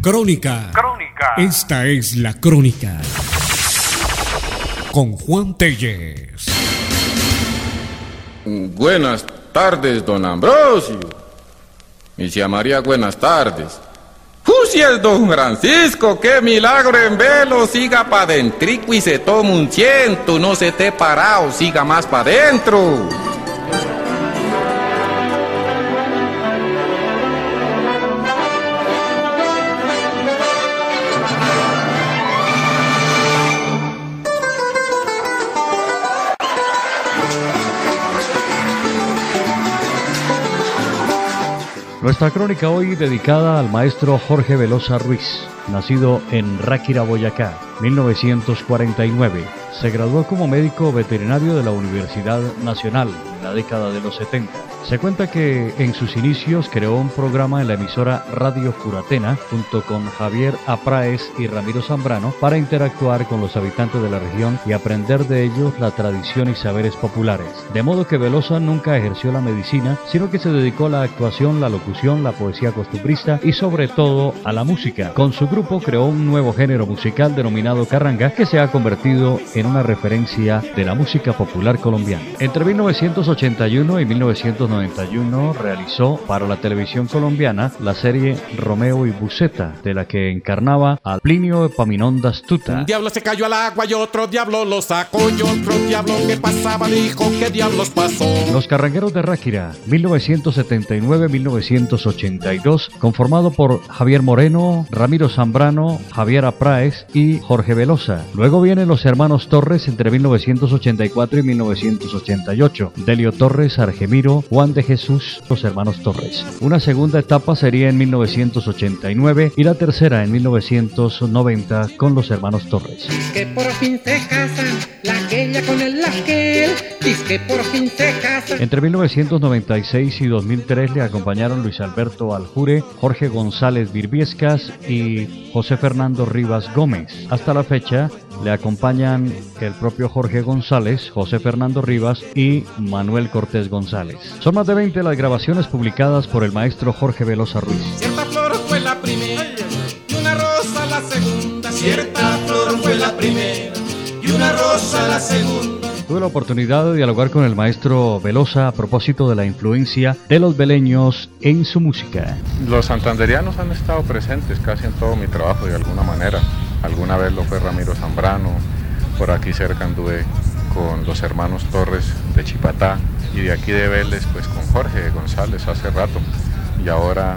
Crónica. Esta es la crónica. Con Juan Tellez. Buenas tardes, don Ambrosio. Misia María, buenas tardes. Si es don Francisco, qué milagro en velo, siga pa' dentrico y se toma un ciento, no se te parado, siga más pa' dentro. Nuestra crónica hoy dedicada al maestro Jorge Velosa Ruiz, nacido en Ráquira, Boyacá, 1949. Se graduó como médico veterinario de la Universidad Nacional en la década de los 70. Se cuenta que en sus inicios creó un programa en la emisora Radio Curatena junto con Javier Apráez y Ramiro Zambrano para interactuar con los habitantes de la región y aprender de ellos la tradición y saberes populares. De modo que Velosa nunca ejerció la medicina, sino que se dedicó a la actuación, la locución, la poesía costumbrista y sobre todo a la música. Con su grupo creó un nuevo género musical denominado carranga, que se ha convertido en una referencia de la música popular colombiana. Entre 1981 y 1991 realizó para la televisión colombiana la serie Romeo y Buceta, de la que encarnaba a Plinio Epaminondas Tuta. Un diablo se cayó al agua y otro diablo lo sacó, y otro diablo que pasaba dijo ¿qué diablos pasó? Los Carrangueros de Ráquira, 1979-1982, conformado por Javier Moreno, Ramiro Zambrano, Javier Apráez y Jorge Velosa. Luego vienen los hermanos Torres entre 1984 y 1988, Delio Torres, Argemiro, Juan de Jesús, los hermanos Torres. Una segunda etapa sería en 1989 y la tercera en 1990 con los hermanos Torres. Que por fin se casan, la aquella con el aquel, que por fin se casan. Entre 1996 y 2003 le acompañaron Luis Alberto Aljure, Jorge González Virbiescas y José Fernando Rivas Gómez. Hasta la fecha le acompañan el propio Jorge González, José Fernando Rivas y Manuel Cortés González. Son más de 20 las grabaciones publicadas por el maestro Jorge Velosa Ruiz. Cierta flor fue la primera y una rosa la segunda. Cierta flor fue la primera y una rosa la segunda. Tuve la oportunidad de dialogar con el maestro Velosa a propósito de la influencia de los veleños en su música. Los santanderianos han estado presentes casi en todo mi trabajo de alguna manera. Alguna vez lo fue Ramiro Zambrano, por aquí cerca anduve con los hermanos Torres de Chipatá y de aquí de Vélez pues con Jorge González hace rato y ahora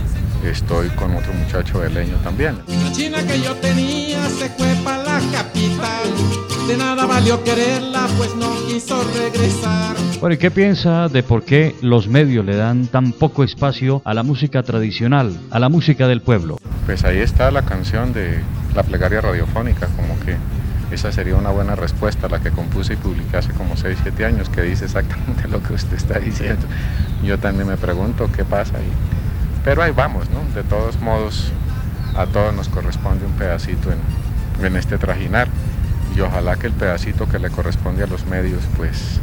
estoy con otro muchacho veleño también. La china que yo tenía se fue para la capital, de nada valió quererla pues no quiso regresar. Bueno, ¿y qué piensa de por qué los medios le dan tan poco espacio a la música tradicional, a la música del pueblo? Pues ahí está la canción de la plegaria radiofónica, como que esa sería una buena respuesta, la que compuse y publiqué hace como 6-7 años, que dice exactamente lo que usted está diciendo. Yo también me pregunto qué pasa ahí. Pero ahí vamos, ¿no? De todos modos, a todos nos corresponde un pedacito en este trajinar. Y ojalá que el pedacito que le corresponde a los medios, pues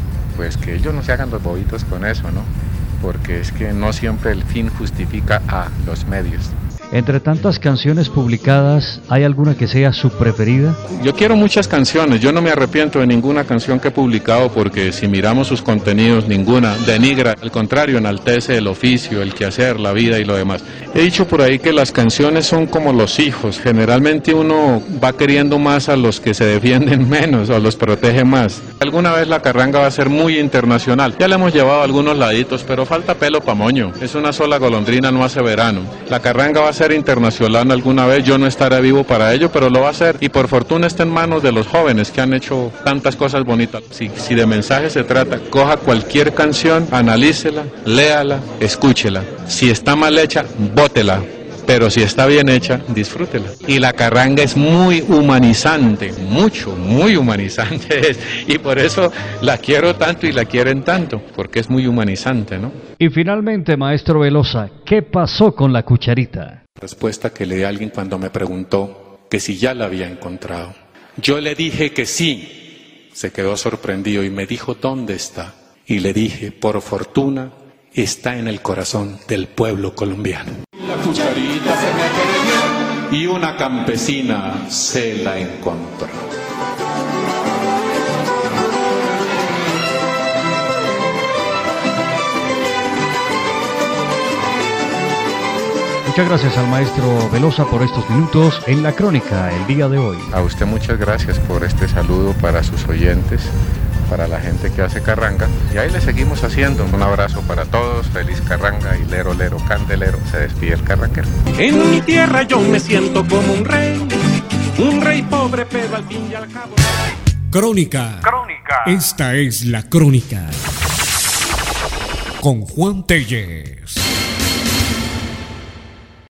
que ellos no se hagan los bobitos con eso, ¿no? Porque es que no siempre el fin justifica a los medios. Entre tantas canciones publicadas, ¿hay alguna que sea su preferida? Yo quiero muchas canciones, yo no me arrepiento de ninguna canción que he publicado porque si miramos sus contenidos, ninguna denigra, al contrario, enaltece el oficio, el quehacer, la vida y lo demás. He dicho por ahí que las canciones son como los hijos, generalmente uno va queriendo más a los que se defienden menos o los protege más. Alguna vez la carranga va a ser muy internacional, ya le hemos llevado algunos laditos, pero falta pelo pa' moño, es una sola golondrina, no hace verano. La carranga va a ser internacional alguna vez, yo no estaré vivo para ello, pero lo va a hacer y por fortuna está en manos de los jóvenes que han hecho tantas cosas bonitas. Si de mensaje se trata, coja cualquier canción, analícela, léala, escúchela. Si está mal hecha, bótela. Pero si está bien hecha, disfrútela. Y la carranga es muy humanizante, muy humanizante es. Y por eso la quiero tanto y la quieren tanto, porque es muy humanizante, ¿no? Y finalmente, maestro Velosa, ¿qué pasó con la cucharita? Respuesta que le di a alguien cuando me preguntó que si ya la había encontrado. Yo le dije que sí. Se quedó sorprendido y me dijo ¿dónde está? Y le dije, por fortuna, está en el corazón del pueblo colombiano. La cucharita se me perdió y una campesina se la encontró. Muchas gracias al maestro Velosa por estos minutos en la crónica el día de hoy. A usted muchas gracias por este saludo para sus oyentes, para la gente que hace carranga. Y ahí le seguimos haciendo. Un abrazo para todos, feliz carranga y lero, lero, candelero. Se despide el carranquero. En mi tierra yo me siento como un rey pobre, pero al fin y al cabo. Crónica. Esta es la crónica. Con Juan Tellez.